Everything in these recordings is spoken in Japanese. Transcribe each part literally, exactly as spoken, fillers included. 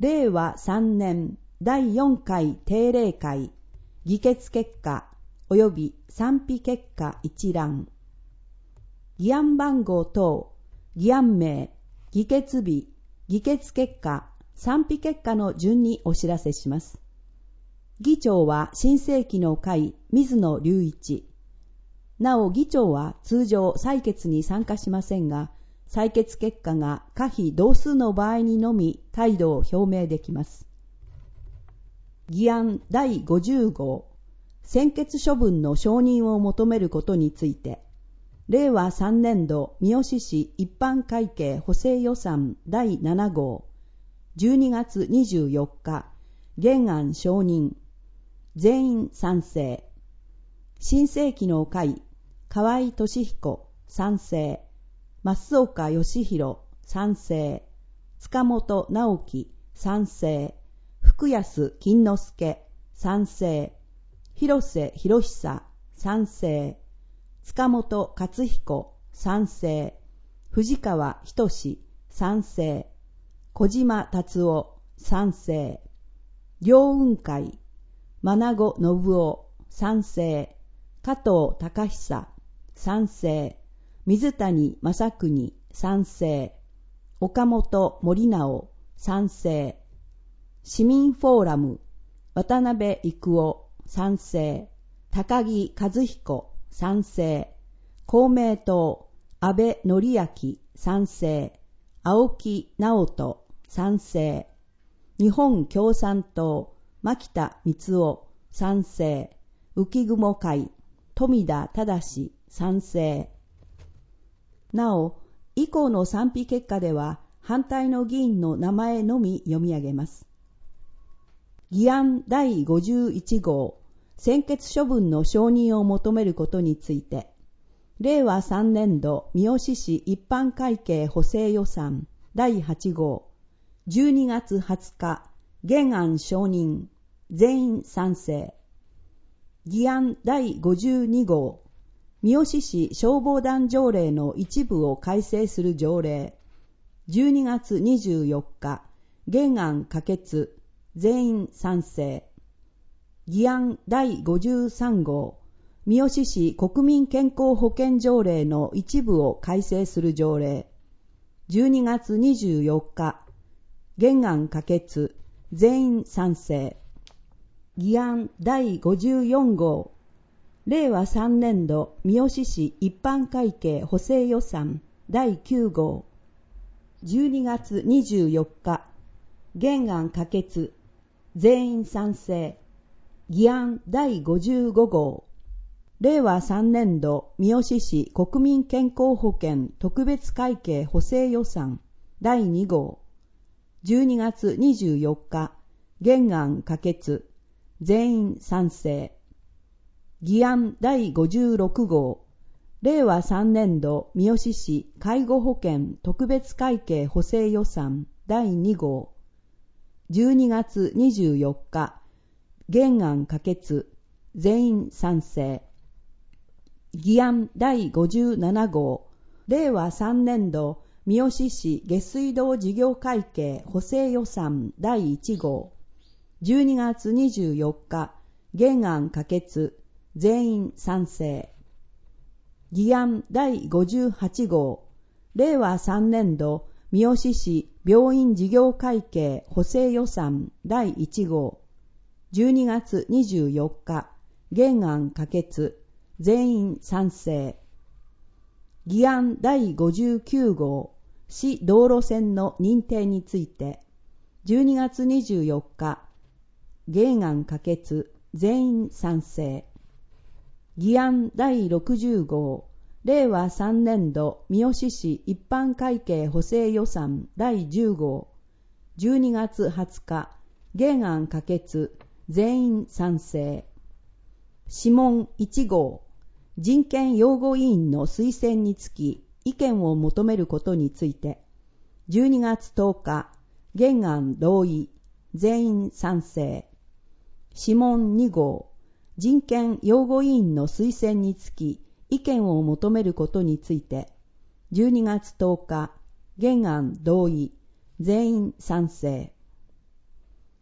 れいわさんねんだいよんかい定例会議決結果及び賛否結果一覧、議案番号等、議案名、議決日、議決結果、賛否結果の順にお知らせします。議長は新世紀の会水野隆一。なお議長は通常採決に参加しませんが、採決結果が可否同数の場合にのみ態度を表明できます。議案だいごじゅう号、専決処分の承認を求めることについて、れいわさんねん度三好市一般会計補正予算だいなな号、じゅうにがつにじゅうよっか、原案承認、全員賛成。新世紀の会、河合俊彦、賛成。増岡義弘、賛成。塚本直樹、賛成。福安金之助、賛成。広瀬博久、賛成。塚本勝彦、賛成。藤川仁志、賛成。小島達夫、賛成。両雲会、真名子信夫、賛成。加藤隆久、賛成。水谷正邦、賛成。岡本森直、賛成。市民フォーラム、渡辺育夫、賛成。高木和彦、賛成。公明党、安倍則明、賛成。青木直人、賛成。日本共産党、牧田光夫、賛成。浮雲会、富田忠、賛成。なお、以降の賛否結果では、反対の議員の名前のみ読み上げます。議案だいごじゅういち号、専決処分の承認を求めることについて、れいわさんねん度三好市一般会計補正予算だいはち号、じゅうにがつはつか、原案承認、全員賛成。議案だいごじゅうに号、三好市消防団条例の一部を改正する条例、じゅうにがつにじゅうよっか、原案可決、全員賛成。議案だいごじゅうさん号、三好市国民健康保険条例の一部を改正する条例、じゅうにがつにじゅうよっか、原案可決、全員賛成。議案だいごじゅうよん号、れいわさんねん度三好市一般会計補正予算だいきゅう号、じゅうにがつにじゅうよっか、原案可決、全員賛成。議案だいごじゅうご号、れいわさんねん度三好市国民健康保険特別会計補正予算だいに号、じゅうにがつにじゅうよっか、原案可決、全員賛成。議案だいごじゅうろく号、れいわさんねん度三好市介護保険特別会計補正予算だいに号、じゅうにがつにじゅうよっか、原案可決、全員賛成。議案だいごじゅうなな号、れいわさんねん度三好市下水道事業会計補正予算だいいち号、じゅうにがつにじゅうよっか、原案可決、全員賛成。議案だいごじゅうはち号、れいわさんねん度三好市病院事業会計補正予算だいいち号、じゅうにがつにじゅうよっか、原案可決、全員賛成。議案だいごじゅうきゅう号、市道路線の認定について、じゅうにがつにじゅうよっか、原案可決、全員賛成。議案だいろくじゅう号、れいわさんねん度三好市一般会計補正予算だいじゅう号、じゅうにがつはつか、原案可決、全員賛成。諮問いち号、人権擁護委員の推薦につき意見を求めることについて、じゅうにがつとおか、原案同意、全員賛成。諮問に号、人権擁護委員の推薦につき意見を求めることについて、じゅうにがつとおか、原案同意、全員賛成。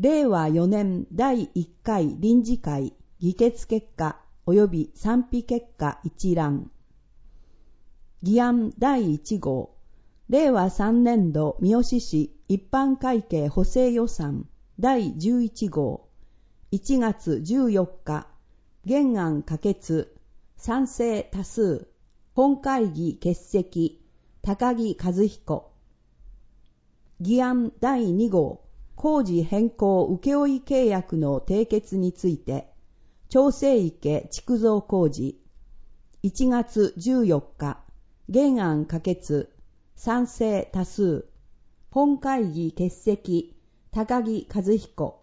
れいわよねんだいいっかい臨時会議決結果及び賛否結果一覧。議案だいいち号、れいわさんねん度三好市一般会計補正予算だいじゅういち号、いちがつじゅうよっか、原案可決、賛成多数、本会議欠席、高木和彦。議案だいに号、工事変更請負契約の締結について、長生池築造工事、いちがつじゅうよっか、原案可決、賛成多数、本会議欠席、高木和彦。